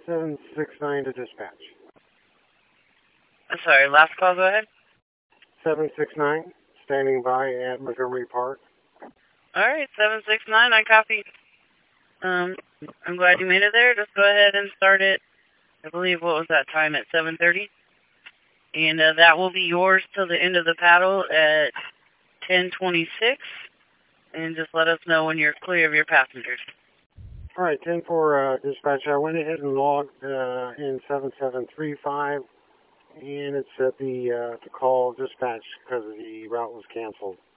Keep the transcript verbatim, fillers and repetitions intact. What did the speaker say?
seven six nine to dispatch. I'm sorry, last call, go ahead. seven six nine, standing by at Montgomery Park. All right, seven six nine, I copy. Um, I'm glad you made it there. Just go ahead and start it. I believe, what was that time, at seven thirty? And uh, that will be yours till the end of the paddle at ten twenty-six. And just let us know when you're clear of your passengers. All right, ten four, uh, dispatch. I went ahead and logged uh, in seven seven three five, and it said the, uh, to call dispatch because the route was canceled.